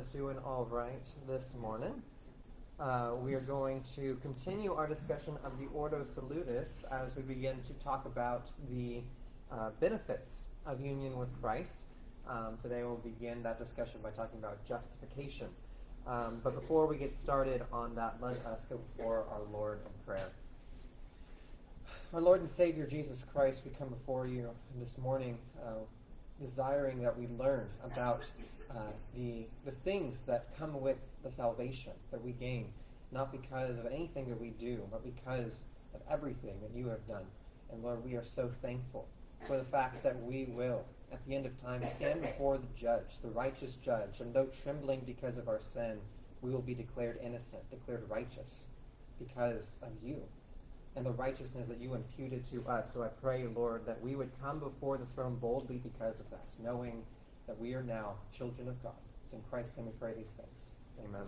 is doing all right this morning. We are going to continue our discussion of the Ordo Salutis as we begin to talk about the benefits of union with Christ. Today we'll begin that discussion by talking about justification. But before we get started on that, let us go before our Lord in prayer. Our Lord and Savior Jesus Christ, we come before you this morning desiring that we learn about the things that come with the salvation that we gain, not because of anything that we do, but because of everything that you have done. And Lord, we are so thankful for the fact that we will, at the end of time, stand before the judge, the righteous judge, and though trembling because of our sin, we will be declared innocent, declared righteous because of you and the righteousness that you imputed to us. So I pray, Lord, that we would come before the throne boldly because of that, knowing that we are now children of God. It's in Christ's name we pray these things. Amen.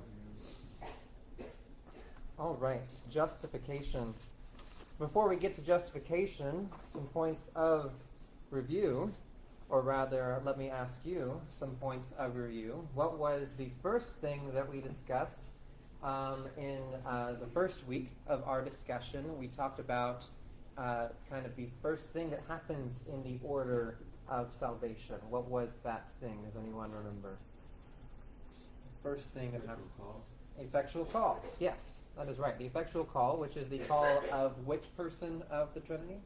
All right, justification. Before we get to justification, some points of review, or rather, let me ask you some points of review. What was the first thing that we discussed in the first week of our discussion? We talked about kind of the first thing that happens in the order of salvation. What was that thing? Does anyone remember? First thing that happened. Effectual call. Yes, that is right. The effectual call, which is the call of which person of the Trinity?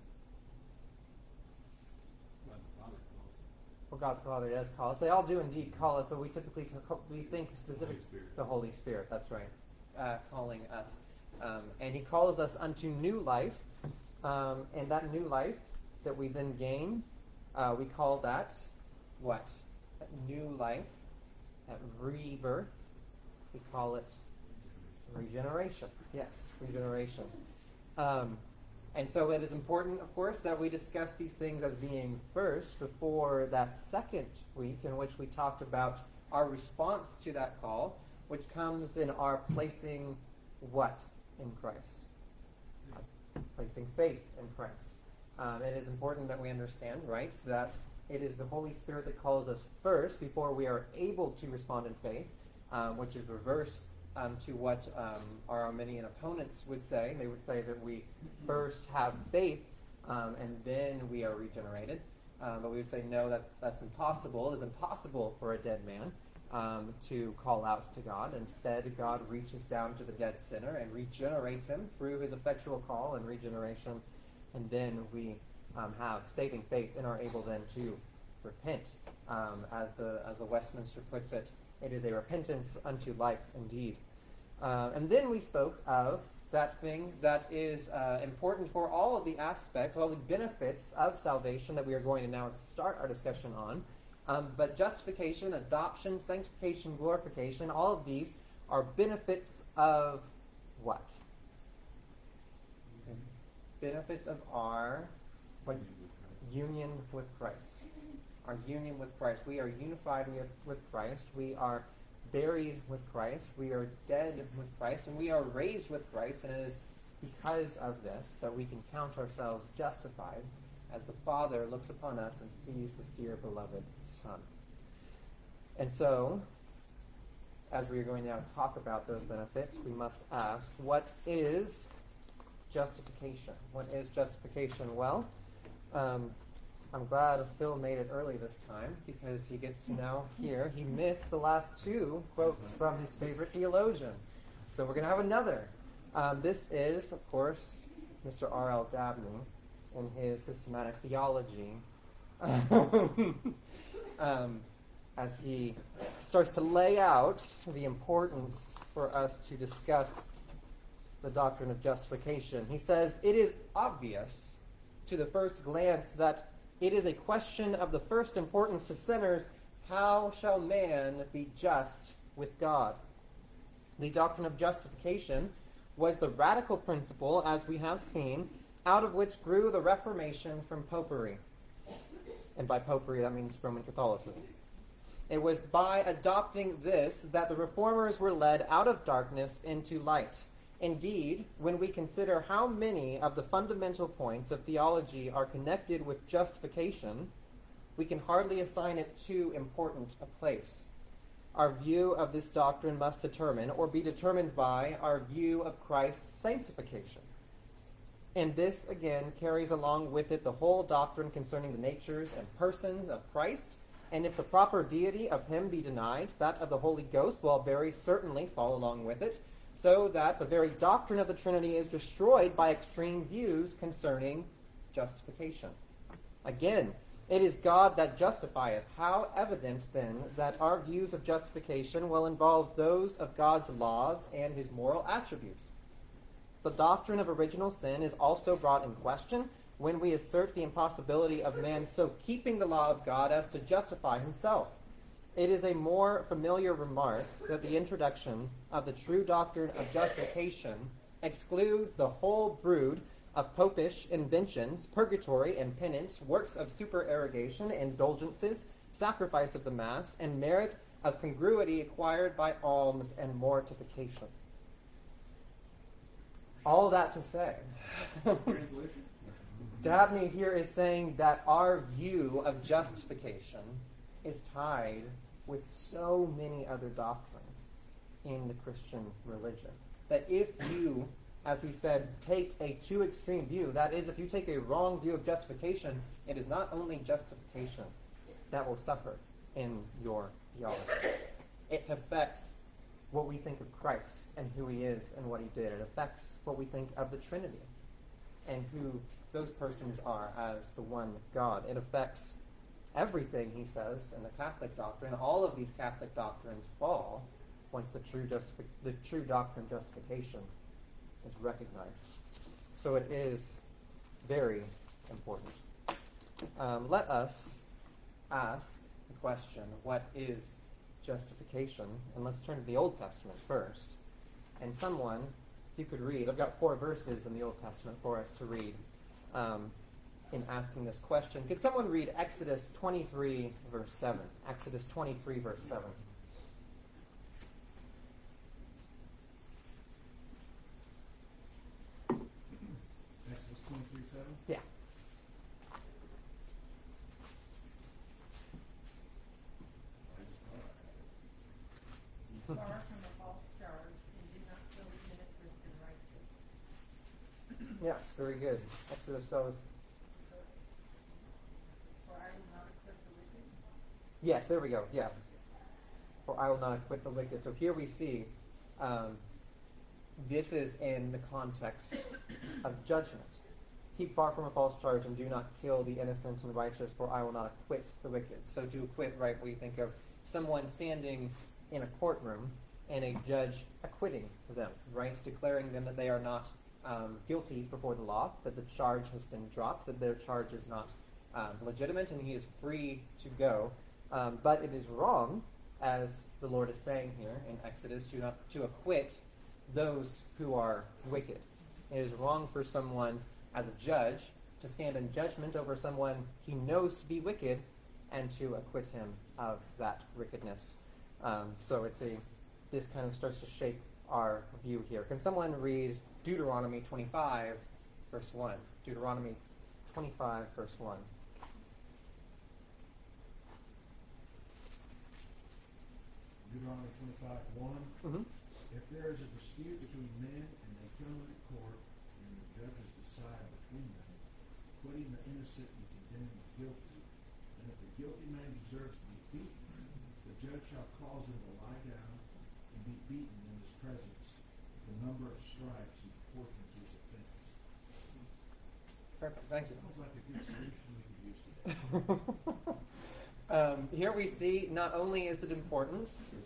Well, God the Father does call us. They all do indeed call us, but we typically think specific the Holy Spirit. That's right, calling us. And He calls us unto new life. And that new life that we then gain, we call that what? That new life, that rebirth. We call it regeneration. Yes, regeneration. And so it is important, of course, that we discuss these things as being first before that second week in which we talked about our response to that call, which comes in our placing what in Christ? Placing faith in Christ. It is important that we understand, right, that it is the Holy Spirit that calls us first before we are able to respond in faith, which is reverse to what our Arminian opponents would say. They would say that we first have faith and then we are regenerated. But we would say, no, that's impossible. It is impossible for a dead man to call out to God. Instead, God reaches down to the dead sinner and regenerates him through his effectual call and regeneration. And then we have saving faith and are able then to repent. As the Westminster puts it, it is a repentance unto life indeed. And then we spoke of that thing that is important for all of the aspects, all the benefits of salvation that we are going to now start our discussion on. But justification, adoption, sanctification, glorification, all of these are benefits of what? Benefits of our union with Christ. Our union with Christ. We are unified with Christ. We are buried with Christ. We are dead with Christ. And we are raised with Christ. And it is because of this that we can count ourselves justified as the Father looks upon us and sees His dear beloved Son. And so, as we are going to now talk about those benefits, we must ask, what is justification? What is justification? Well, I'm glad Phil made it early this time because he gets to now hear. He missed the last two quotes from his favorite theologian. So we're going to have another. This is, of course, Mr. R.L. Dabney in his systematic theology. As he starts to lay out the importance for us to discuss the doctrine of justification. He says, it is obvious to the first glance that it is a question of the first importance to sinners, how shall man be just with God? The doctrine of justification was the radical principle, as we have seen, out of which grew the Reformation from popery. And by popery, that means Roman Catholicism. It was by adopting this that the reformers were led out of darkness into light. Indeed, when we consider how many of the fundamental points of theology are connected with justification, we can hardly assign it too important a place. our view of this doctrine must determine or be determined by our view of Christ's sanctification. And this, again, carries along with it the whole doctrine concerning the natures and persons of Christ. And if the proper deity of him be denied, that of the Holy Ghost will very certainly fall along with it, so that the very doctrine of the Trinity is destroyed by extreme views concerning justification. Again, it is God that justifieth. How evident, then, that our views of justification will involve those of God's laws and his moral attributes. The doctrine of original sin is also brought in question when we assert the impossibility of man so keeping the law of God as to justify himself. It is a more familiar remark that the introduction of the true doctrine of justification excludes the whole brood of popish inventions, purgatory and penance, works of supererogation, indulgences, sacrifice of the Mass, and merit of congruity acquired by alms and mortification. All that to say, Dabney here is saying that our view of justification is tied with so many other doctrines in the Christian religion. That if you, as he said, take a too extreme view, that is, if you take a wrong view of justification, it is not only justification that will suffer in your theology. It affects what we think of Christ and who he is and what he did. It affects what we think of the Trinity and who those persons are as the one God. It affects everything, he says, in the Catholic doctrine. All of these Catholic doctrines fall once the true doctrine of justification is recognized. So it is very important. Let us ask the question, what is justification? And let's turn to the Old Testament first. And someone, if you could read, I've got 4 verses in the Old Testament for us to read in asking this question. Could someone read Exodus 23, verse 7? Exodus 23, verse 7. Exodus 23, 7? Yeah. Far from a false charge, and do not kill the innocent and righteous. Yes, very good. Exodus tells us. For I will not acquit the wicked. Yes, there we go. Yeah. For I will not acquit the wicked. So here we see this is in the context of judgment. Keep far from a false charge and do not kill the innocent and righteous, for I will not acquit the wicked. So to acquit, right, we think of someone standing in a courtroom and a judge acquitting them, right? Declaring them that they are not guilty before the law, that the charge has been dropped, that their charge is not legitimate, and he is free to go. But it is wrong, as the Lord is saying here in Exodus, to acquit those who are wicked. It is wrong for someone, as a judge, to stand in judgment over someone he knows to be wicked and to acquit him of that wickedness. So this kind of starts to shape our view here. Can someone read Deuteronomy 25, verse 1? Deuteronomy 25, verse 1. Deuteronomy 25, 1. Mm-hmm. If there is a dispute between men and they come into court, and the judges decide between them, acquitting the innocent and condemning the guilty, and if the guilty man deserves to be beaten, the judge shall cause him to lie down and be beaten in his presence with the number of stripes in proportion to his offense. Perfect. Thank you. Sounds like a good solution we could use today. Here we see not only is it important,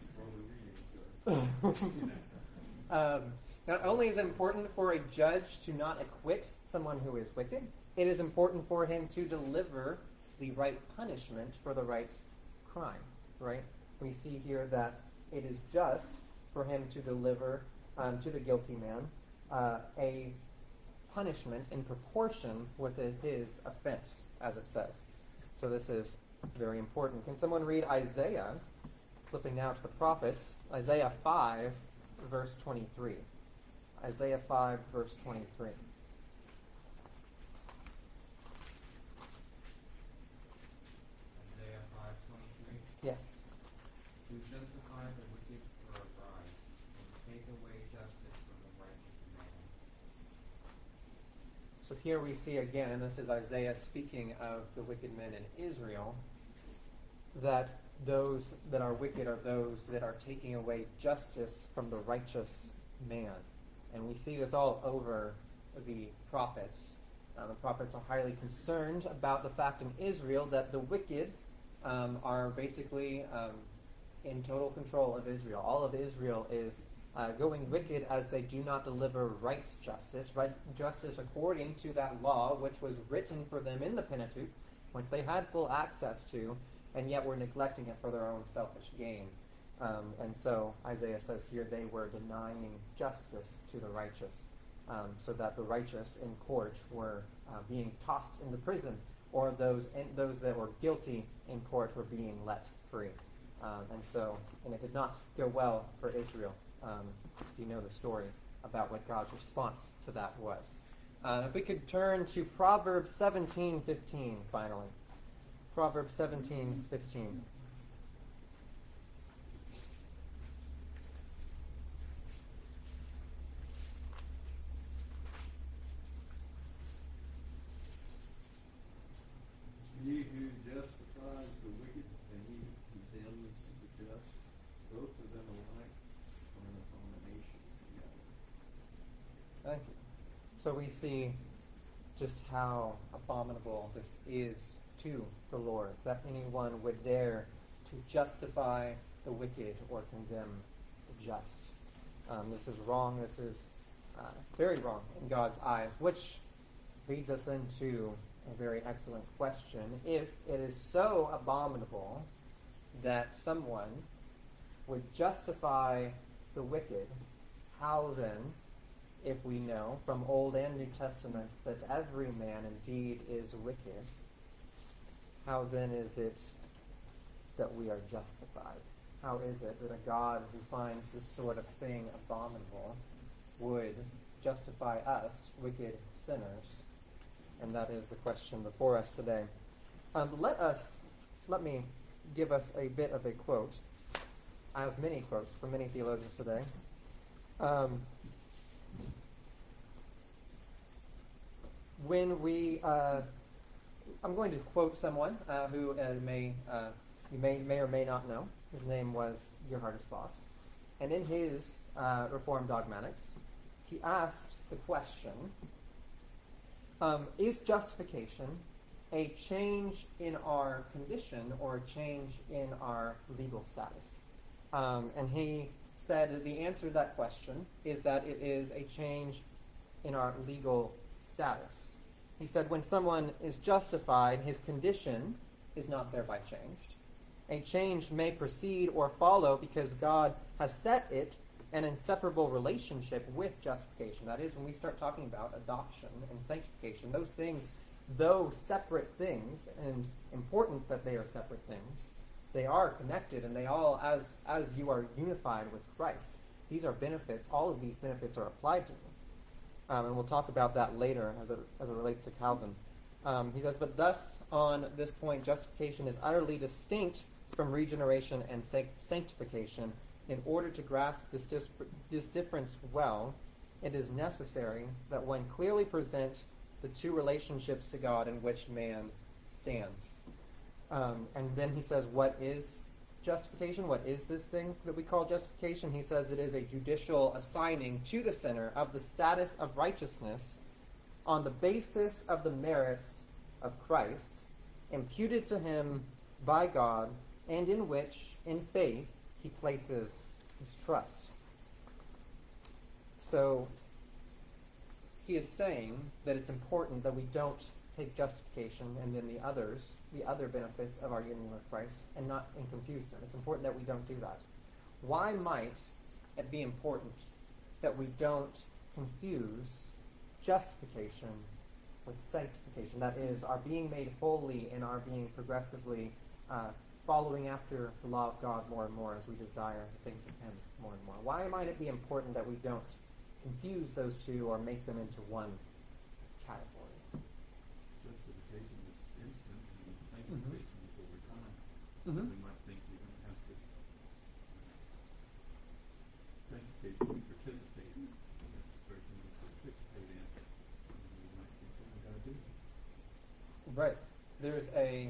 not only is it important for a judge to not acquit someone who is wicked, it is important for him to deliver the right punishment for the right crime, right? We see here that it is just for him to deliver to the guilty man a punishment in proportion with his offense, as it says. So this is very important. Can someone read Isaiah, flipping now to the prophets, Isaiah 5, verse 23. Isaiah 5, verse 23. Isaiah 5:23. Yes. To justify So here we see again, and this is Isaiah speaking of the wicked men in Israel, that those that are wicked are those that are taking away justice from the righteous man. And we see this all over the prophets. The prophets are highly concerned about the fact in Israel that the wicked are basically in total control of Israel. All of Israel is going wicked as they do not deliver right justice according to that law which was written for them in the Pentateuch, which they had full access to, and yet were neglecting it for their own selfish gain. And so Isaiah says here they were denying justice to the righteous, so that the righteous in court were being tossed into prison, or those that were guilty in court were being let free. And it did not go well for Israel. You know the story about what God's response to that was. If we could turn to Proverbs 17:15 finally. Proverbs 17:15. He who justifies the wicked and he who condemns the just, both of them alike are an abomination to God. Thank you. So we see just how abominable this is to the Lord, that anyone would dare to justify the wicked or condemn the just. This is wrong. This is very wrong in God's eyes, which leads us into a very excellent question. If it is so abominable that someone would justify the wicked, how then, if we know from Old and New Testaments that every man indeed is wicked, how then is it that we are justified? How is it that a God who finds this sort of thing abominable would justify us, wicked sinners? And that is the question before us today. Let me give us a bit of a quote. I have many quotes from many theologians today. I'm going to quote someone who you may or may not know. His name was Geerhardus Vos. And in his Reformed Dogmatics, he asked the question, is justification a change in our condition or a change in our legal status? And he said that the answer to that question is that it is a change in our legal status. He said when someone is justified, his condition is not thereby changed. A change may proceed or follow because God has set it an inseparable relationship with justification. That is, when we start talking about adoption and sanctification, those things, though separate things, and important that they are separate things, they are connected, and they all, as you are unified with Christ, these are benefits. All of these benefits are applied to you. And we'll talk about that later as it relates to Calvin. He says, but thus, on this point, justification is utterly distinct from regeneration and sanctification. In order to grasp this difference well, it is necessary that one clearly present the two relationships to God in which man stands. And then he says, what is justification? What is this thing that we call justification? He says it is a judicial assigning to the sinner of the status of righteousness on the basis of the merits of Christ, imputed to him by God, and in which, in faith, he places his trust. So he is saying that it's important that we don't take justification and then the other benefits of our union with Christ, and confuse them. It's important that we don't do that. Why might it be important that we don't confuse justification with sanctification? That is, our being made holy and our being progressively following after the law of God more and more as we desire the things of him more and more. Why might it be important that we don't confuse those two or make them into one category? Justification is instant and sanctification is over time. Mm-hmm. We might think we don't have to sanctification, we participate. The person we participate in, we might think, Right. There's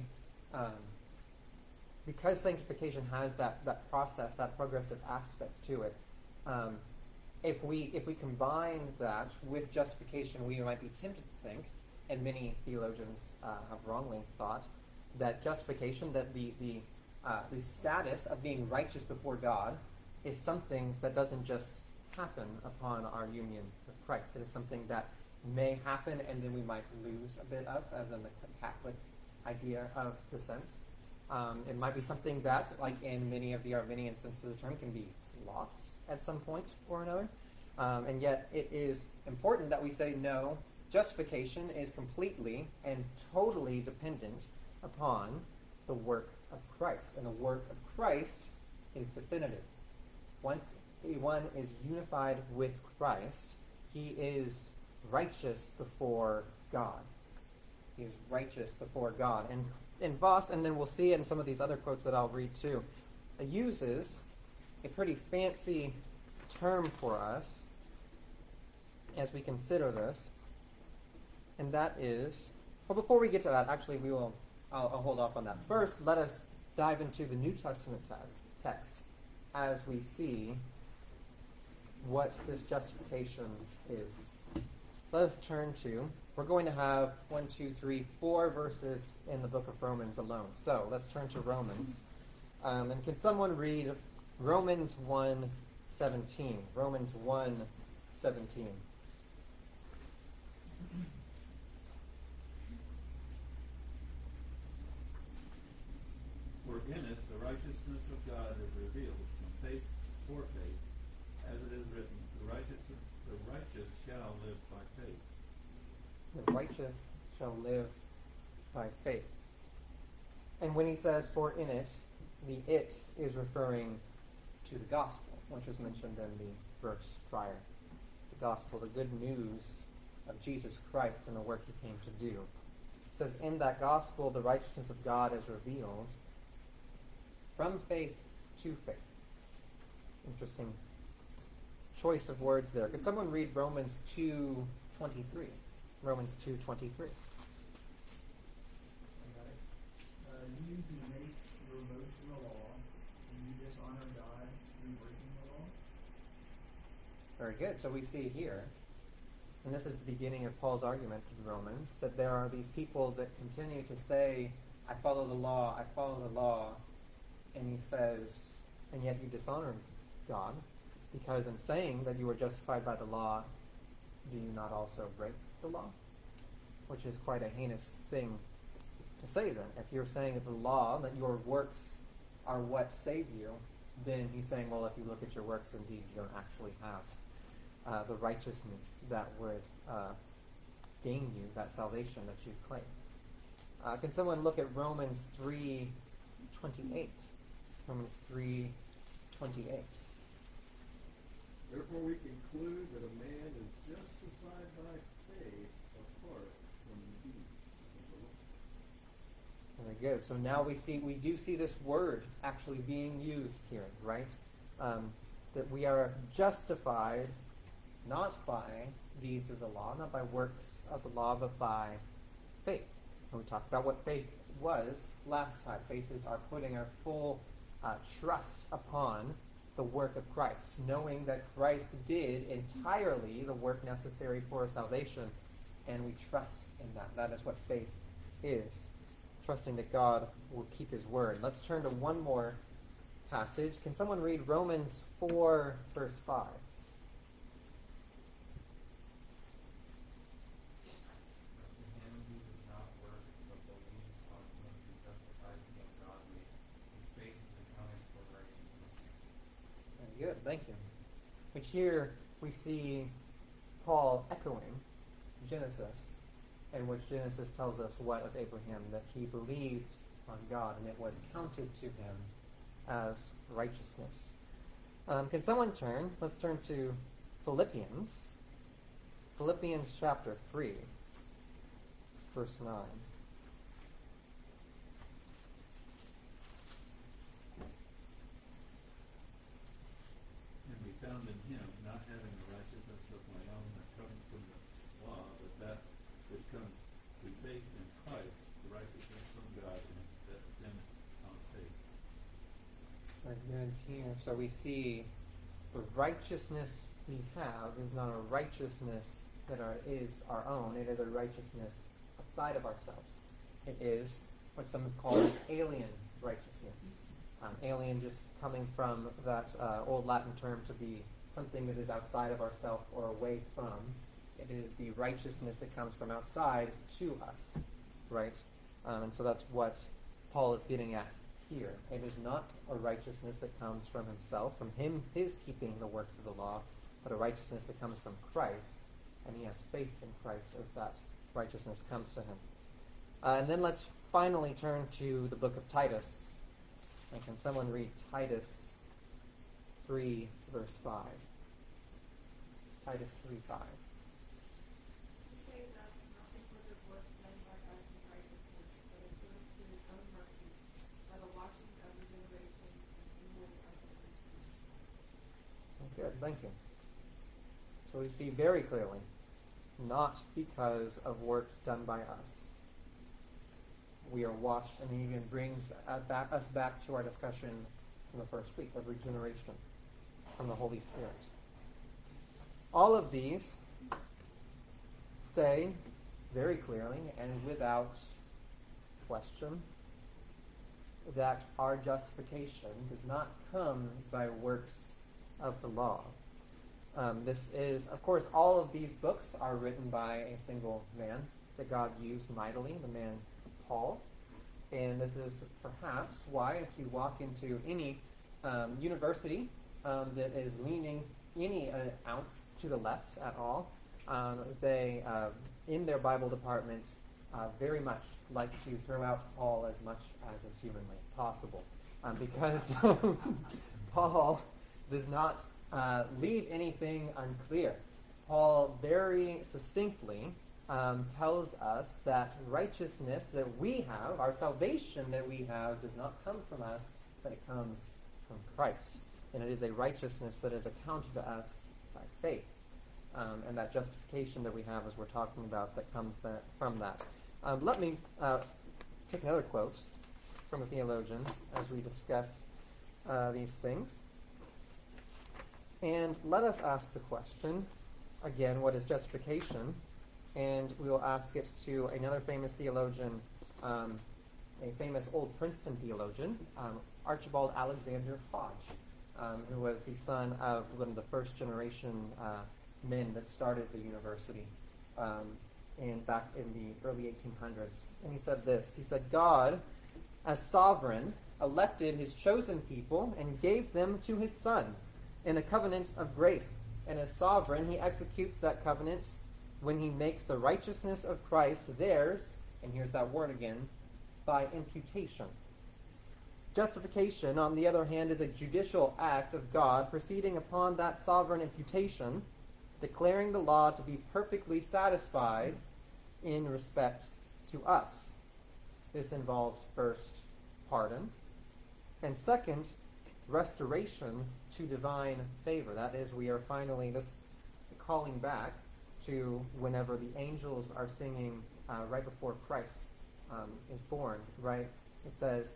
because sanctification has that process, that progressive aspect to it. If we combine that with justification, we might be tempted to think, and many theologians have wrongly thought, that justification, that the status of being righteous before God, is something that doesn't just happen upon our union with Christ. It is something that may happen and then we might lose a bit of, as in the Catholic idea of the sense. It might be something that, like in many of the Arminian senses of the term, can be lost at some point or another. And yet it is important that we say, no, justification is completely and totally dependent upon the work of Christ. And the work of Christ is definitive. Once one is unified with Christ, he is righteous before God. He is righteous before God. And Voss, and then we'll see it in some of these other quotes that I'll read too, uses a pretty fancy term for us as we consider this, and that is, well, before we get to that, actually I'll hold off on that. First, let us dive into the New Testament text as we see what this justification is. Let us turn to, we're going to have 4 verses in the book of Romans alone. So let's turn to Romans. And can someone read Romans 1:17? Romans 1:17. For in it the righteousness of God is revealed from faith for faith, as it is written, the righteous shall live by faith. The righteous shall live by faith. And when he says for in it, the it is referring to the gospel, which is mentioned in the verse prior. The gospel, the good news of Jesus Christ and the work he came to do. It says, in that gospel, the righteousness of God is revealed from faith to faith. Interesting choice of words there. Could someone read Romans 2:23? Romans 2:23. You who make your boast in the law, do you dishonor God through breaking the law? Very good. So we see here, and this is the beginning of Paul's argument to the Romans, that there are these people that continue to say, I follow the law, and he says, and yet you dishonor God, because in saying that you are justified by the law, do you not also break the law? Which is quite a heinous thing to say then. If you're saying that the law, that your works are what save you, then he's saying, well, if you look at your works, indeed, you don't actually have the righteousness that would gain you that salvation that you claim. Can someone look at Romans 3:28? Romans 3:28. Therefore we conclude that a man is justified by faith apart from the deeds of the law. Very good. So now we do see this word actually being used here, right? That we are justified not by deeds of the law, not by works of the law, but by faith. And we talked about what faith was last time. Faith is our putting our full trust upon the work of Christ, knowing that Christ did entirely the work necessary for our salvation, and we trust in that. That is what faith is, trusting that God will keep his word. Let's turn to one more passage. Can someone read Romans 4, verse 5? Good, thank you. Which here we see Paul echoing Genesis, in which Genesis tells us what of Abraham, that he believed on God and it was counted to him as righteousness. Can someone turn? Let's turn to Philippians. Philippians chapter 3, verse 9. Found in him, not having the righteousness of my own that comes from the law, but that which comes through faith in Christ, righteousness from God that dependeth on faith. Very good here. So we see the righteousness we have is not a righteousness that is our own. It is a righteousness outside of ourselves. It is what some have called alien righteousness. Alien just coming from that old Latin term to be something that is outside of ourselves or away from. It is the righteousness that comes from outside to us, right? And so that's what Paul is getting at here. It is not a righteousness that comes from himself, from his keeping the works of the law, but a righteousness that comes from Christ, and he has faith in Christ as that righteousness comes to him. And then let's finally turn to the book of Titus. And can someone read Titus 3, verse 5? Titus 3:5. He saved us not because of works done by us in righteousness, but according to his own mercy, by the washing of regeneration and renewing of the Spirit. Good, thank you. So we see very clearly, not because of works done by us. We are washed, and he even brings us back to our discussion from the first week of regeneration from the Holy Spirit. All of these say very clearly and without question that our justification does not come by works of the law. This is, of course, all of these books are written by a single man that God used mightily, the man Paul. And this is perhaps why, if you walk into any university that is leaning any ounce to the left at all, they, in their Bible department, very much like to throw out Paul as much as is humanly possible. Because Paul does not leave anything unclear. Paul very succinctly tells us that righteousness that we have, our salvation that we have, does not come from us, but it comes from Christ. And it is a righteousness that is accounted to us by faith. And that justification that we have, as we're talking about, that comes from that. Let me take another quote from a theologian as we discuss these things. And let us ask the question, again, what is justification? And we will ask it to another famous theologian, a famous old Princeton theologian, Archibald Alexander Hodge, who was the son of one of the first generation men that started the university back in the early 1800s. And he said this, he said, God, as sovereign, elected his chosen people and gave them to his Son in a covenant of grace. And as sovereign, he executes that covenant when he makes the righteousness of Christ theirs, and here's that word again, by imputation. Justification, on the other hand, is a judicial act of God proceeding upon that sovereign imputation, declaring the law to be perfectly satisfied in respect to us. This involves first, pardon, and second, restoration to divine favor. That is, we are finally this calling back to whenever the angels are singing right before Christ is born, right? It says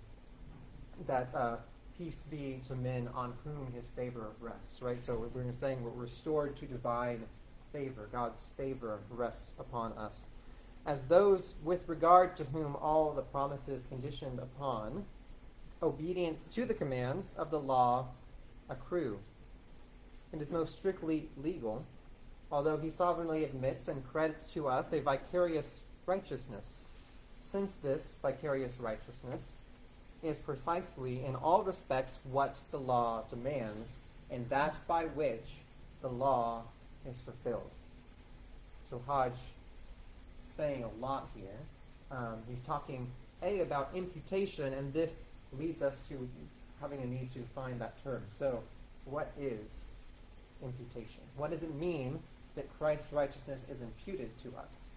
that peace be to men on whom his favor rests, right? So we're saying we're restored to divine favor. God's favor rests upon us. As those with regard to whom all the promises conditioned upon obedience to the commands of the law accrue. It is most strictly legal, although he sovereignly admits and credits to us a vicarious righteousness, since this vicarious righteousness is precisely in all respects what the law demands, and that by which the law is fulfilled. So Hodge is saying a lot here. He's talking, about imputation, and this leads us to having a need to find that term. So, what is imputation? What does it mean that Christ's righteousness is imputed to us?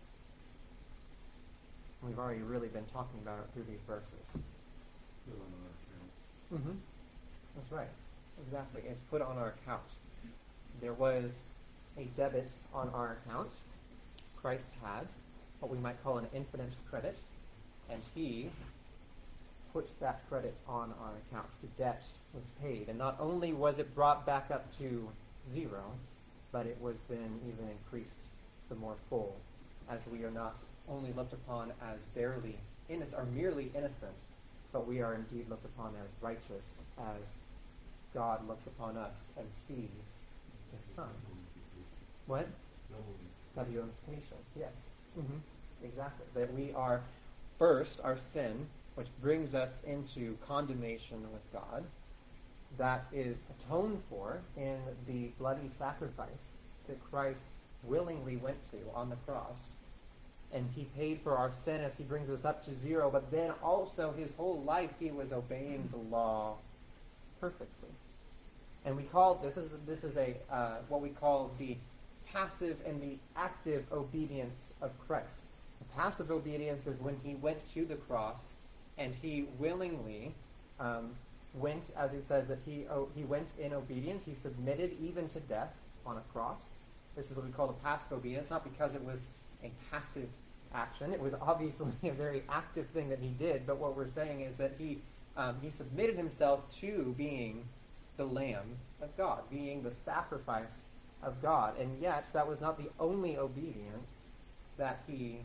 We've already really been talking about it through these verses. Put on our account. Mm-hmm. That's right. Exactly. It's put on our account. There was a debit on our account. Christ had. what we might call an infinite credit, and he put that credit on our account. The debt was paid, and not only was it brought back up to 0, but it was then even increased the more full, as we are not only looked upon as barely innocent, or merely innocent, but we are indeed looked upon as righteous, as God looks upon us and sees his Son. What? Double imputation, yes. Exactly. That we are, first, our sin, which brings us into condemnation with God, that is atoned for in the bloody sacrifice that Christ willingly went to on the cross. And he paid for our sin as he brings us up to 0, but then also his whole life he was obeying the law perfectly. And we call this is what we call the passive and the active obedience of Christ. The passive obedience is when he went to the cross and he willingly went, as it says, that he went in obedience. He submitted even to death on a cross. This is what we call the passive obedience, not because it was a passive action. It was obviously a very active thing that he did, but what we're saying is that he submitted himself to being the Lamb of God, being the sacrifice of God. And yet, that was not the only obedience that he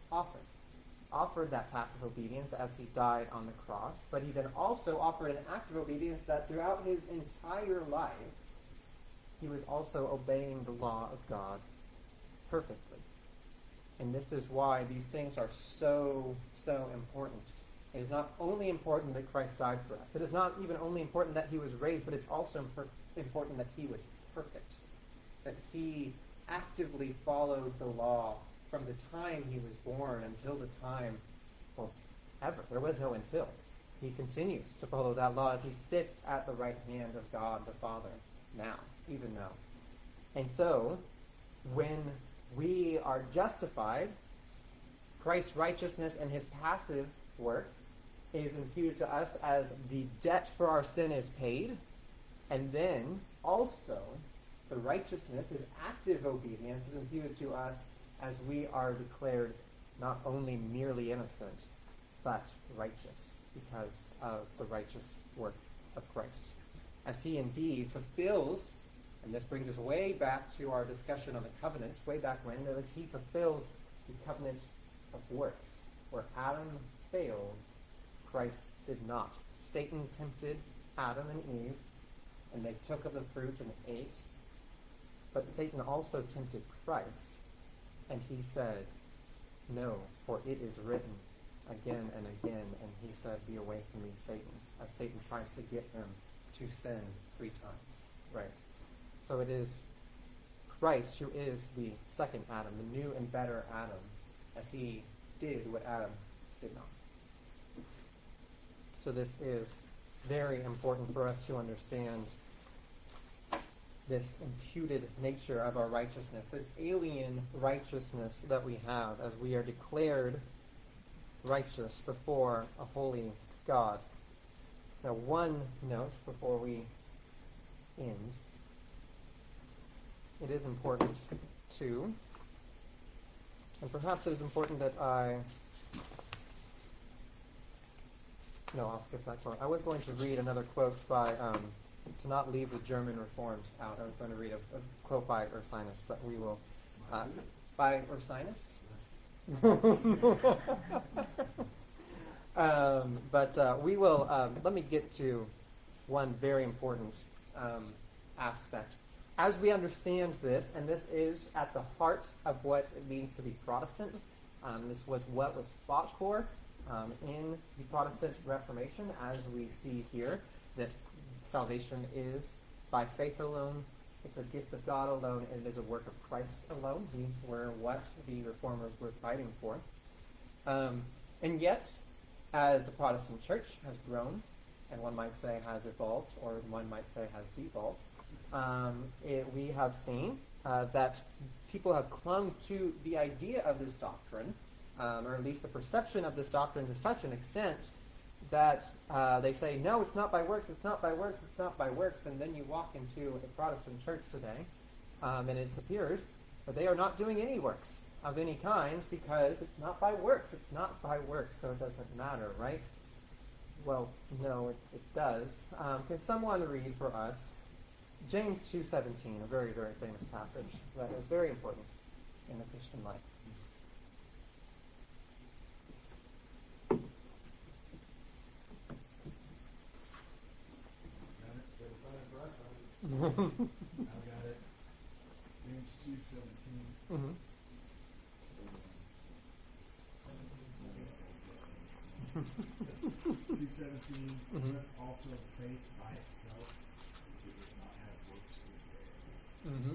offered that passive obedience as he died on the cross, but he then also offered an active obedience that throughout his entire life, he was also obeying the law of God perfectly. And this is why these things are so, so important. It is not only important that Christ died for us. It is not even only important that he was raised, but it's also important that he was perfect. That he actively followed the law from the time he was born until the time, well, ever. There was no until. He continues to follow that law as he sits at the right hand of God the Father now, even now. And so, when we are justified, Christ's righteousness and his passive work is imputed to us as the debt for our sin is paid, and then also the righteousness, his active obedience, is imputed to us as we are declared not only merely innocent, but righteous because of the righteous work of Christ. As he indeed fulfills, and this brings us way back to our discussion on the covenants, way back when, as he fulfills the covenant of works. Where Adam failed, Christ did not. Satan tempted Adam and Eve, and they took of the fruit and ate. But Satan also tempted Christ, and he said, "No, for it is written," again and again. And he said, "Be away from me, Satan," as Satan tries to get him to sin 3 times. Right. So it is Christ who is the second Adam, the new and better Adam, as he did what Adam did not. So this is very important for us to understand this imputed nature of our righteousness, this alien righteousness that we have as we are declared righteous before a holy God. Now, one note before we end. It is important to, and perhaps it is important that I'll skip that quote. I was going to read another quote by, to not leave the German Reformed out. I was going to read a quote by Ursinus, but we will, by Ursinus? We will, let me get to one very important aspect. As we understand this, and this is at the heart of what it means to be Protestant, this was what was fought for in the Protestant Reformation, as we see here, that salvation is by faith alone, it's a gift of God alone, and it is a work of Christ alone. These were what the Reformers were fighting for. And yet, as the Protestant Church has grown, and one might say has evolved, or one might say has devolved, we have seen that people have clung to the idea of this doctrine, or at least the perception of this doctrine to such an extent that they say, no, it's not by works, it's not by works, it's not by works, and then you walk into a Protestant church today, and it appears But they are not doing any works of any kind because it's not by works. It's not by works, so it doesn't matter, right? Well, no, it does. Can someone read for us James 2:17, a very, very famous passage that is very important in the Christian life? Got it? Better find it for us, right? I got it. James 2:17. Mm-hmm. 2:17. Mhm. Thus also faith by itself, if it does not have works, is dead. Mm-hmm.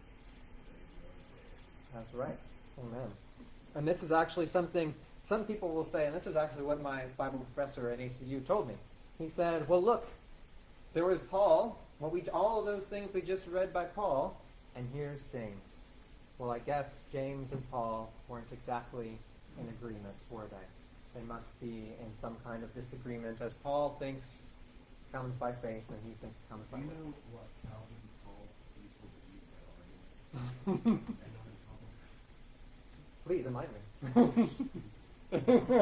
That's right. Amen. And this is actually something some people will say, and this is actually what my Bible professor at ACU told me. He said, well, look, there was Paul, all of those things we just read by Paul, and here's James. Well, I guess James and Paul weren't exactly in agreement, were they? They must be in some kind of disagreement, as Paul thinks comes by faith, and he thinks comes Do by you works. know what Calvin called people that use that argument? I know what he called them. Please enlighten me. I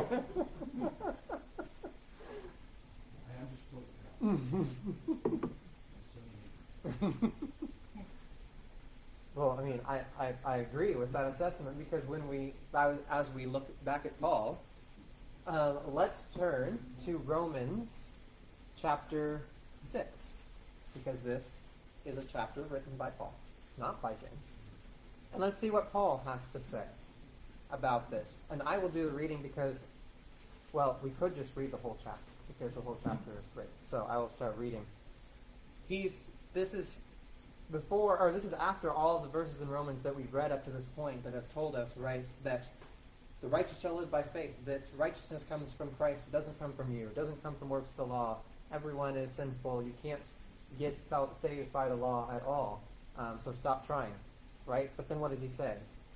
am just quoting Calvin. So Well, I mean, I agree with that assessment because as we look back at Paul, let's turn to Romans chapter 6, because this is a chapter written by Paul, not by James. And let's see what Paul has to say about this. And I will do the reading because, well, we could just read the whole chapter because the whole chapter is great. So I will start reading. This is after all of the verses in Romans that we've read up to this point that have told us, right, that the righteous shall live by faith, that righteousness comes from Christ, it doesn't come from you, it doesn't come from works of the law. Everyone is sinful, you can't get saved by the law at all, so stop trying, right? But then what does he say?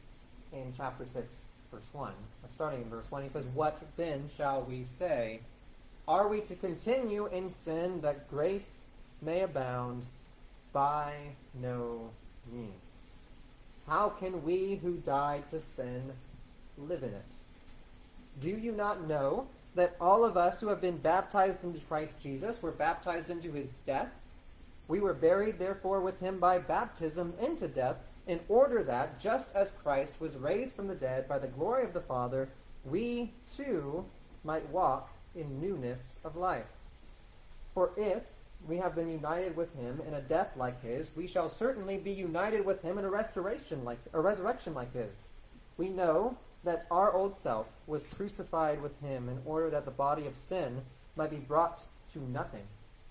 In chapter 6, verse 1, or starting in verse 1, he says, what then shall we say? Are we to continue in sin that grace may abound? By no means. How can we who died to sin live in it? Do you not know that all of us who have been baptized into Christ Jesus were baptized into his death? We were buried therefore with him by baptism into death, in order that, just as Christ was raised from the dead by the glory of the Father, we too might walk in newness of life. For if we have been united with him in a death like his, we shall certainly be united with him in a resurrection like his. We know that our old self was crucified with him in order that the body of sin might be brought to nothing,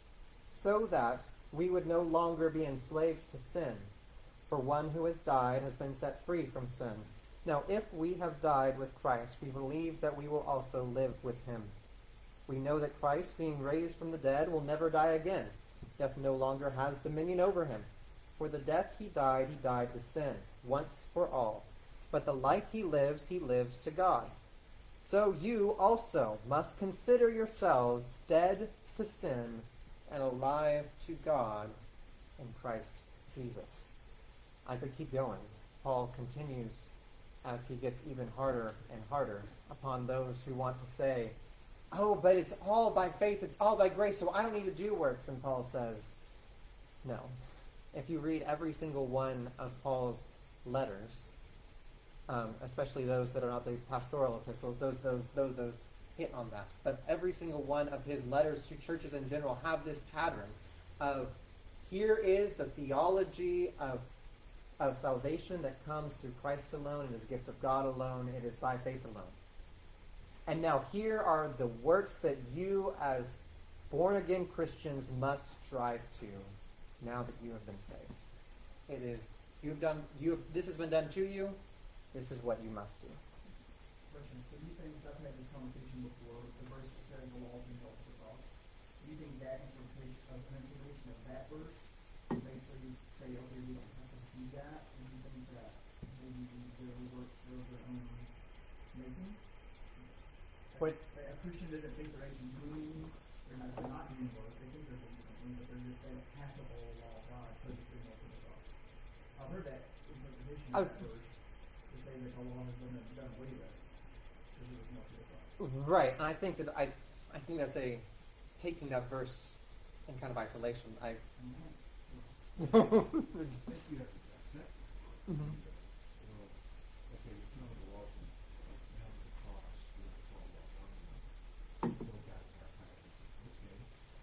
so that we would no longer be enslaved to sin. For one who has died has been set free from sin. Now if we have died with Christ, we believe that we will also live with him. We know that Christ, being raised from the dead, will never die again. Death no longer has dominion over him. For the death he died to sin, once for all. But the life he lives to God. So you also must consider yourselves dead to sin and alive to God in Christ Jesus. I could keep going. Paul continues as he gets even harder and harder upon those who want to say, oh, but it's all by faith, it's all by grace, so I don't need to do works. And Paul says, no. If you read every single one of Paul's letters, especially those that are not the pastoral epistles, those hit on that. But every single one of his letters to churches in general have this pattern of, here is the theology of salvation that comes through Christ alone, it is a gift of God alone, it is by faith alone. And now here are the works that you as born-again Christians must strive to now that you have been saved. It is, this has been done to you, this is what you must do. Question. So do you think, I've had this conversation before, the verse that says the law has been nailed to the cross. Do you think that interpretation of that verse would basically say, okay, we don't have to do that? Or do you think that maybe the works are of their own making? What? A Christian doesn't think they're actually doing, they're not doing work, they think they're doing something, but they don't have to follow the law of God because it's been nailed to the cross. I've heard that interpretation interpretation Oh. of that verse to say that the law has been done away with because it was not to the cross. Right, and I think that's a taking that verse in kind of isolation. I think you have to dissect. Mhm. Well, okay, you come to the law from down to the cross, you have to follow up on it. Go back to that passage. Okay.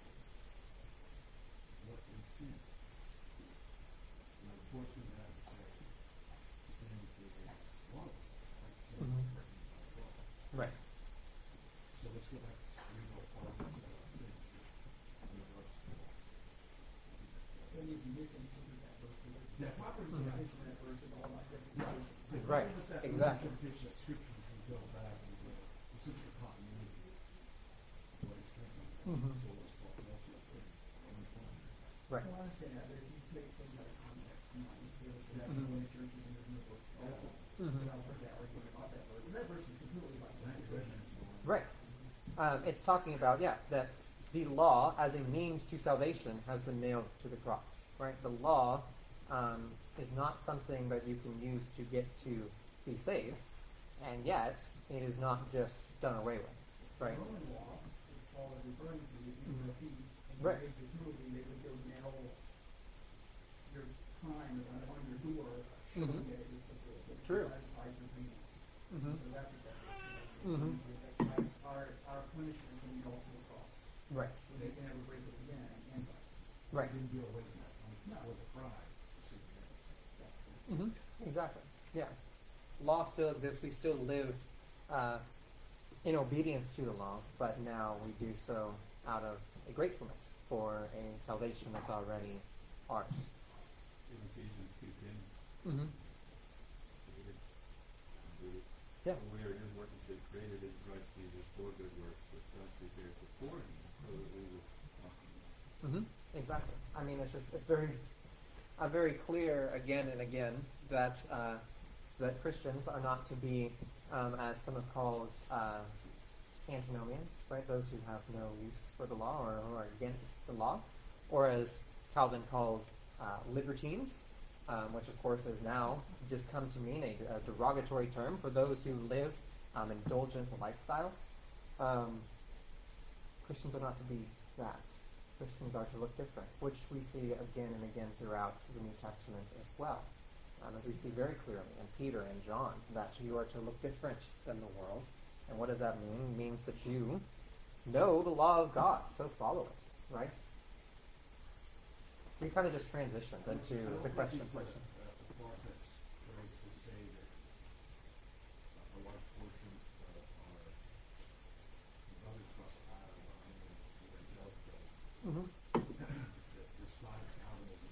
What is sin? Well, of course, we have to say sin is lawlessness, like sin Mhm. is recognized law. Right. So let's go back to read what Paul just said about sin in regards to the law. Then if you misinterpret that verse, Yeah, the proper Mhm. interpretation of that verse is all about justification. Right, exactly. Interpretation of scripture, if you go back and go, this is the continuity of what he's saying. Mhm. So what's Paul also saying? Right. Well, I understand that, but if you take things out of context, you know, you feel so that Mhm. when the church is in the books, Mhm. I've heard that argument about that verse. And that verse is completely about justification. Right. It's talking about, that the law, as a means to salvation, has been nailed to the cross. Right? The law is not something that you can use to get to be saved, and yet it is not just done away with. Right? The Roman law, which Paul is referring to, if you were a thief and you Right. break the penalty, they would go nail your crime on your door, showing Mhm. that it was fulfilled. It True. satisfied your payment. Mhm. So that's what that is. Mhm. Our punishment is going to go to the cross. Right. So they can never break it again and us. Right. Didn't do away with that punishment No. or the pride. So, Mm-hmm. Exactly. Yeah. Law still exists. We still live in obedience to the law, but now we do so out of a gratefulness for a salvation that's already ours. In Ephesians 2:10, Mm-hmm. Yeah. we are his workmanship, created in Christ Jesus for good works, which God prepared beforehand, so that we would walk in them. Mm-hmm. Exactly. I mean, it's very clear again and again that that Christians are not to be, as some have called, antinomians, right? Those who have no use for the law or who are against the law, or as Calvin called libertines, which of course has now just come to mean a derogatory term for those who live indulgent lifestyles. Christians are not to be that. Christians are to look different, which we see again and again throughout the New Testament as well. As we see very clearly in Peter and John, that you are to look different than the world. And what does that mean? It means that you know the law of God, so follow it, right? We kind of just transitioned into the question of question. A far-fetched phrase to say that a large portion of our brothers across the aisle are evangelical Mm-hmm. that despise Calvinism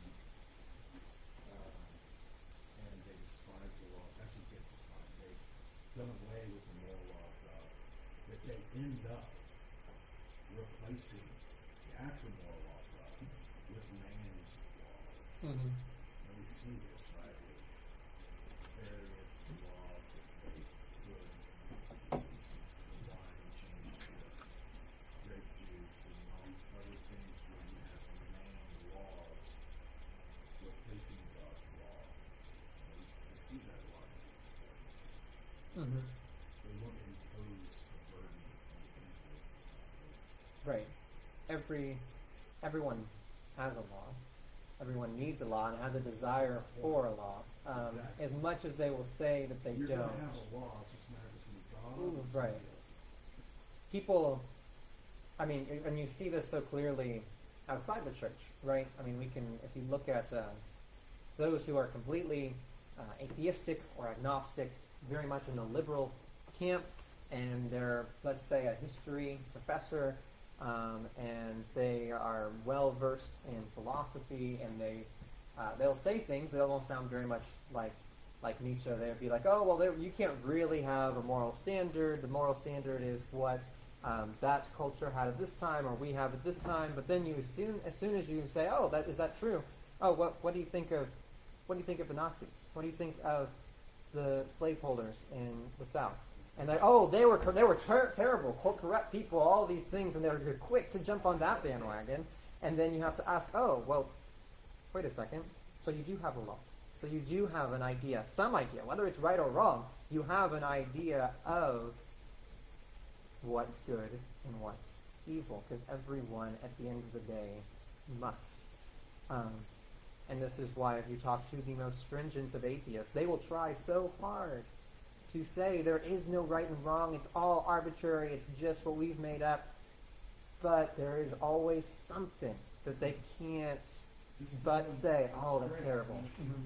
and they despise the law. I should say despise. They've done away with the moral law of God. That they end up replacing the actual moral law of God with man's laws. Mm-hmm. And we see this, right, with various laws that they put the wine changed to grape juice and all these other things where you have man laws replacing God's law. And we see that a lot. Mm-hmm. They want to impose a burden on the people. Right. Everyone has a law. Everyone needs a law and has a desire for a law. Exactly. As much as they will say that they You're don't. going to have a law, it's just a matter of between God Ooh, and right. somebody else. People, I mean, and you see this so clearly outside the church, right? I mean, we can, if you look at those who are completely atheistic or agnostic, very much in the liberal camp, and they're, let's say, a history professor, and they are well versed in philosophy, and they'll say things that almost sound very much like Nietzsche. They'd be like, oh, well, you can't really have a moral standard. The moral standard is what that culture had at this time, or we have at this time. But then as soon as you say, oh, is that true? Oh, what do you think of the Nazis? What do you think of the slaveholders in the South? And they were terrible, corrupt people, all these things, and they're quick to jump on that bandwagon. And then you have to ask, oh, well, wait a second. So you do have a law. So you do have an idea, some idea, whether it's right or wrong, you have an idea of what's good and what's evil, because everyone at the end of the day must. And this is why if you talk to the most stringent of atheists, they will try so hard to say there is no right and wrong, it's all arbitrary, it's just what we've made up. But there is always something that they can't but say, oh, that's terrible.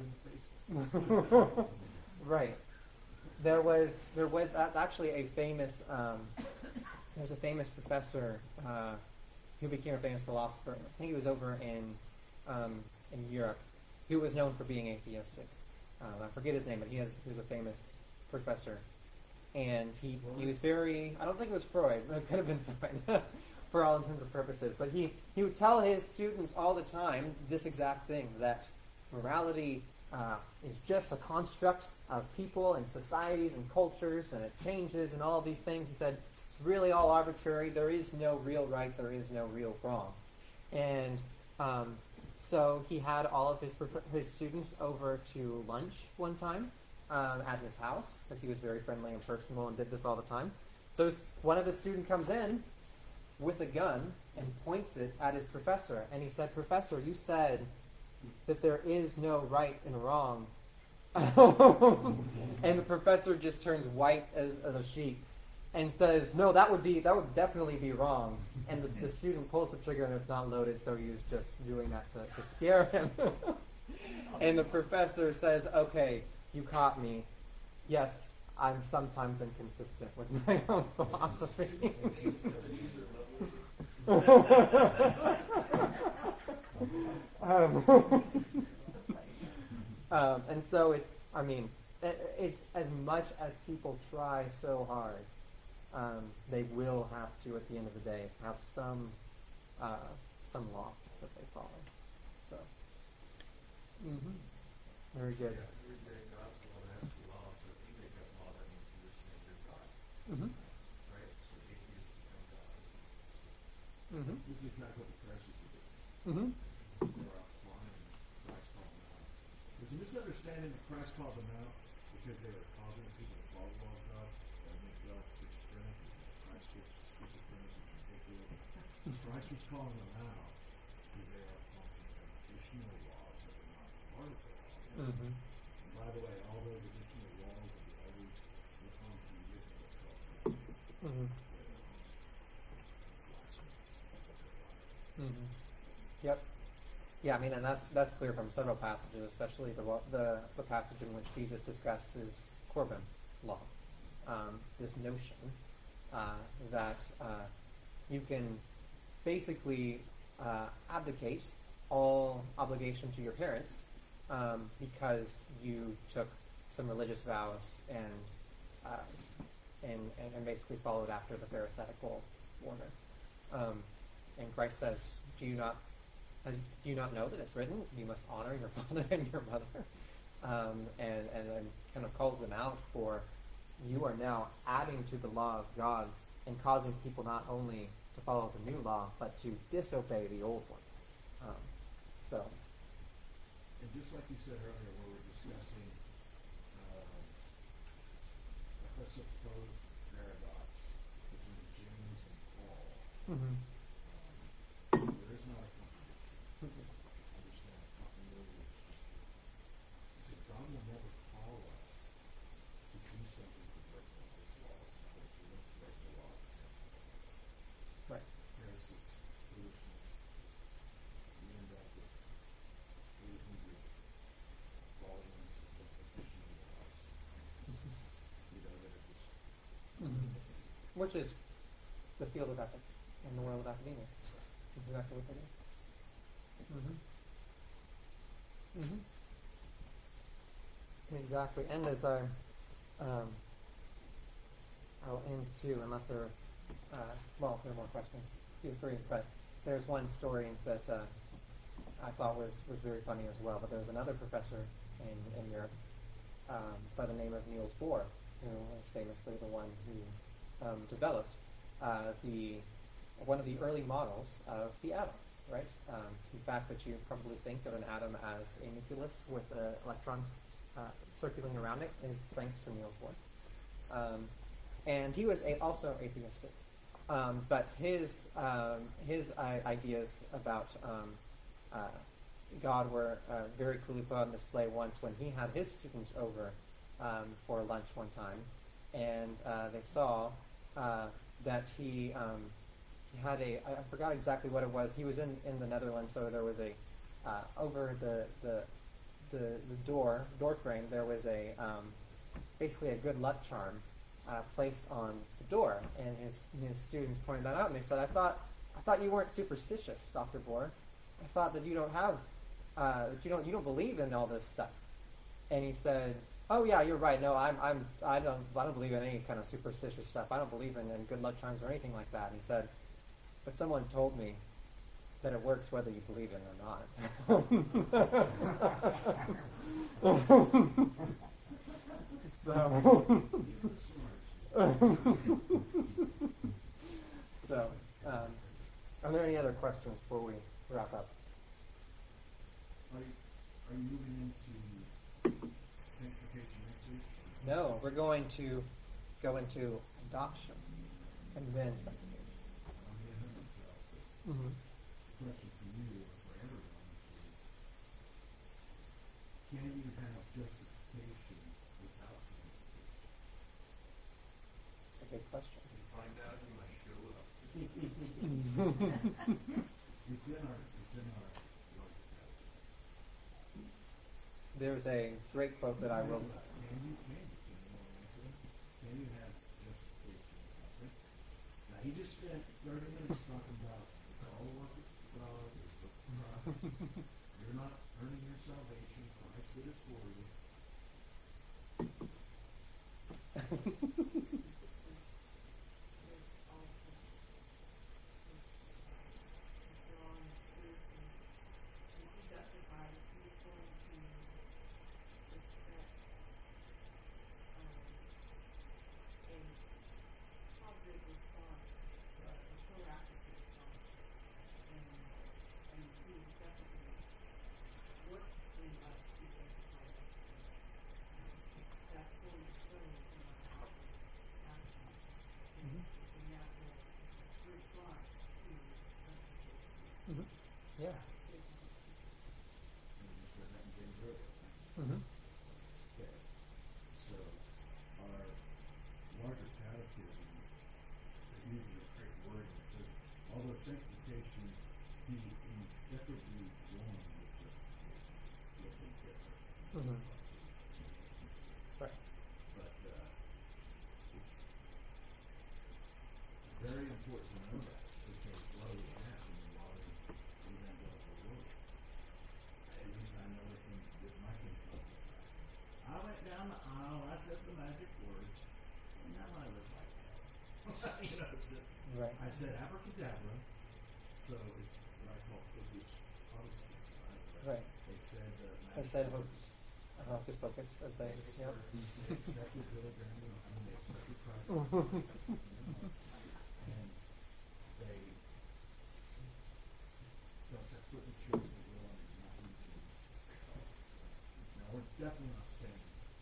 Right. That's actually a famous, there's a famous professor who became a famous philosopher. I think he was over in Europe, who was known for being atheistic. I forget his name, but he was a famous professor. And he was very, I don't think it was Freud, but it could have been Freud. For all intents and purposes. But he would tell his students all the time this exact thing, that morality is just a construct of people and societies and cultures, and it changes and all these things. He said, it's really all arbitrary. There is no real right. There is no real wrong. And so he had all of his students over to lunch one time at his house, because he was very friendly and personal and did this all the time. So one of his students comes in with a gun and points it at his professor. And he said, Professor, you said that there is no right and wrong. And the professor just turns white as a sheet and says, no, that would definitely be wrong. And the student pulls the trigger and it's not loaded, so he was just doing that to scare him. And the professor says, okay, you caught me. Yes, I'm sometimes inconsistent with my own philosophy. And so it's as much as people try so hard, they will have to, at the end of the day, have some law that they follow. So, very good. This is exactly what the Pharisees were doing. They were applying Christ called them out. There's a misunderstanding that Christ called them out because they were causing people to follow the law of God. That made God schizophrenic. Christ schizophrenic and ridiculous. Christ was calling them out because they are applying additional laws that were not part of the law. And by the way, all those additional laws and the others will come to the original what's called Yep. Yeah, I mean, and that's clear from several passages, especially the passage in which Jesus discusses Corban law. This notion that you can basically abdicate all obligation to your parents because you took some religious vows and basically followed after the Pharisaical order. And Christ says, do you not know that it's written, you must honor your father and your mother? And then kind of calls them out for, you are now adding to the law of God and causing people not only to follow the new law, but to disobey the old one. And just like you said earlier, where we're discussing a supposed paradox between James and Paul, there is not a contradiction. Understand continuity of Scripture. He said, God will never call us to do something to break one of His laws, but to break the law at the same time. Right. It's heresy, it's foolishness. We end up with food and drink, following the additional laws. That it just Which is the field of ethics in the world of academia. That's exactly what they do. Exactly. And as I'll end too, unless there are more questions, feel free. But there's one story that I thought was very funny as well. But there was another professor in Europe by the name of Niels Bohr, who was famously the one who developed one of the early models of the atom. right? In fact, that you probably think of an atom as a nucleus with electrons circulating around it is thanks to Niels Bohr. And he was also atheistic. But his ideas about God were very clearly put on display once when he had his students over for lunch one time, and they saw that he had I forgot exactly what it was. He was in the Netherlands, so there was over the door frame there was basically a good luck charm placed on the door, and his students pointed that out, and they said, I thought you weren't superstitious, Dr. Bohr. I thought that you don't have that you don't believe in all this stuff. And he said, oh yeah, you're right. No, I don't believe in any kind of superstitious stuff. I don't believe in good luck charms or anything like that. And he said, but someone told me that it works whether you believe it or not. So, are there any other questions before we wrap up? Are you moving into sanctification next week? No, we're going to go into adoption and then sanctification. I'm getting ahead of myself. But Mm-hmm. the question for you or for everyone is, can you have justification without sanctification? It's a good question. You find out when I show up. It's in our Roger Catechism. There's a great quote that I wrote. Can you answer that? Can you have justification without sanctification? Now he just spent 30 minutes talking about it's all a work of God, it's a work of Christ. You're not earning your salvation, Christ did it for you. Mm-hmm. Yeah. And you just read that in James earlier. Mm-hmm. Okay. So our larger catechism uses a great word that says, although sanctification be inseparably joined with justification, yet they differ. Mm-hmm. Right. But it's very important to know that, because what we have in a lot of evangelical world, at least I know it with my consultants. I went down the aisle, I said the magic words, and now I look like hell. It's just, Right. I said abracadabra, so it's what I call British Protestants, right? Right. They said They said hocus pocus, as they. Yep. They accepted Billy Graham, they accepted Christ. And they'll set foot in the church that will and not be changed. Now, we're definitely not saying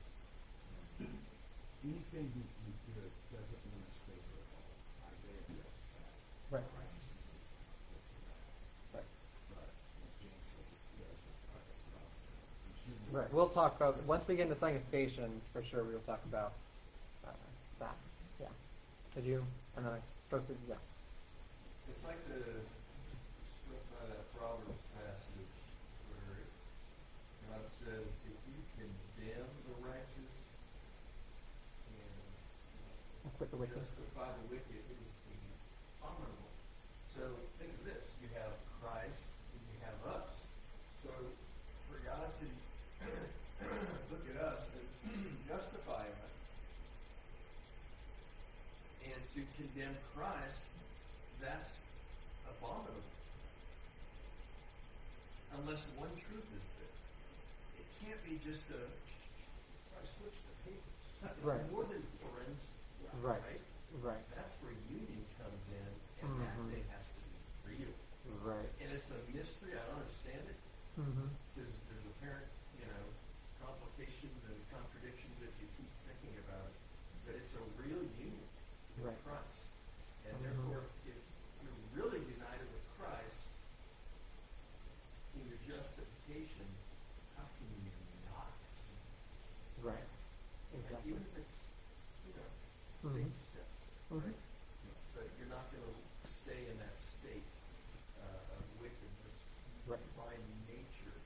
anything we do doesn't win us favor at all. Isaiah addressed that. Right. Righteousness is not good for us. Right. But as James said, it does with Christ. Well, we shouldn't- Right. We'll talk about once we get into sanctification. For sure, we will talk about that. Yeah. Did you? I know. Go through. Yeah. It's like struck by that Proverbs passage where God says, if you condemn the righteous and Quit the wicked. justify the wicked, it is abominable. So think of this: you have Christ and you have us. So for God to look at us and justify us, and to condemn Christ, that's abominable. Unless one truth is there. It can't be just I switch the papers. It's Right. more than friends. Right. Right. That's where union comes in, and that Mhm. thing has to be real. Right. And it's a mystery. I don't understand it. Mm-hmm. There's apparent, complications and contradictions if you keep thinking about it. But it's a real union with Right. Christ. And Mhm. therefore, if you're really united with Christ in your justification, how can you not sin? Right. And Exactly. even if it's, Mhm. baby steps, Mhm. right? But you're not going to stay in that state of wickedness. Right. By nature,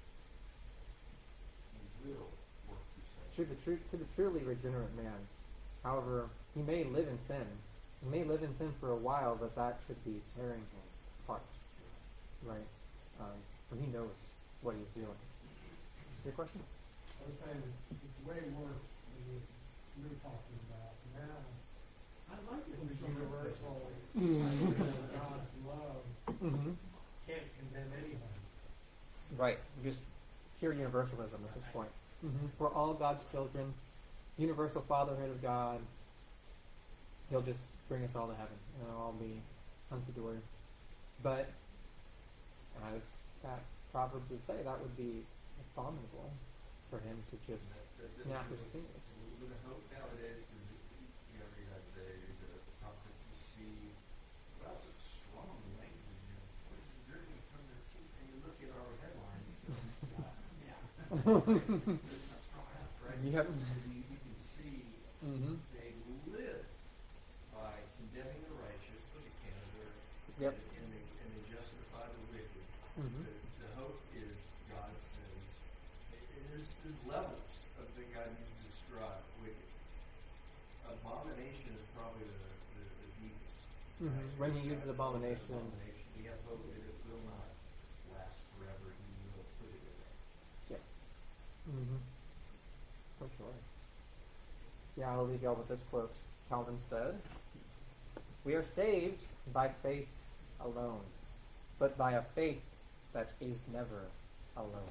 you will work through sin. To the truly regenerate man, however, he may live in sin. He may live in sin for a while, but that should be tearing him apart. Right? For he knows what he's doing. Your question? I was saying it's way worse than what you're talking about. Now, I like it. the universal God's love Mm-hmm. can't condemn anyone. Right. Just pure universalism at this point. Mm-hmm. We're all God's children. Universal fatherhood of God. He'll just bring us all to heaven, and it'll all be hunky-dory. But, as that proverb would say, that would be abominable for him to just snap his fingers. It's a little bit of hope nowadays because you read Isaiah, the prophets, you see, wow, it's strong language. What is dripping from their teeth? And you look at our headlines, you go, it's not strong enough, right? Yep. So you can see Mm-hmm. they live by condemning the righteous, look at Canada, Yep. and they justify the wicked. Mhm. The hope is God says, there's levels of the God needs to describe wicked. Abomination is probably the deepest. Mhm. When he uses abomination. We have hope that it will not last forever. He will put it away. Yeah. Mm-hmm. For sure. Yeah, I'll leave y'all with this quote. Calvin said, "We are saved by faith alone, but by a faith that is never alone."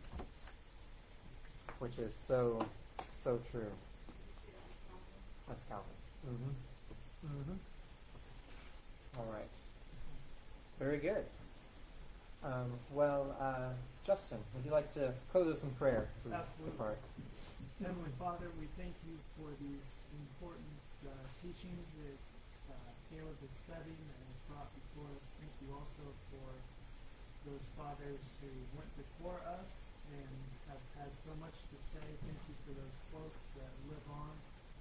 Which is so true. That's Calvin. Mm-hmm. Mm-hmm. All right. Very good. Justin, would you like to close us in prayer as we Absolutely. depart? Heavenly Father, we thank you for these important teachings that Caleb has studied and has brought before us. Thank you also for those fathers who went before us and have had so much to say. Thank you for those folks that live on.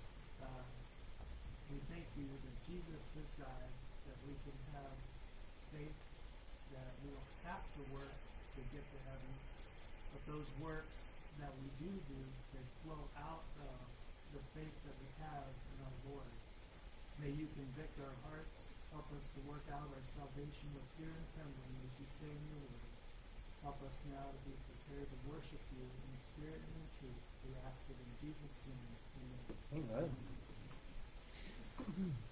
We thank you that Jesus has died, that we can have faith, that we don't have to work to get to heaven, but those works that we do, they flow out of the faith that we have in our Lord. May you convict our hearts, help us to work out our salvation with fear and trembling, as you say in your word. Help us now to be prepared to worship you in spirit and in truth. We ask it in Jesus' name. Amen. Amen.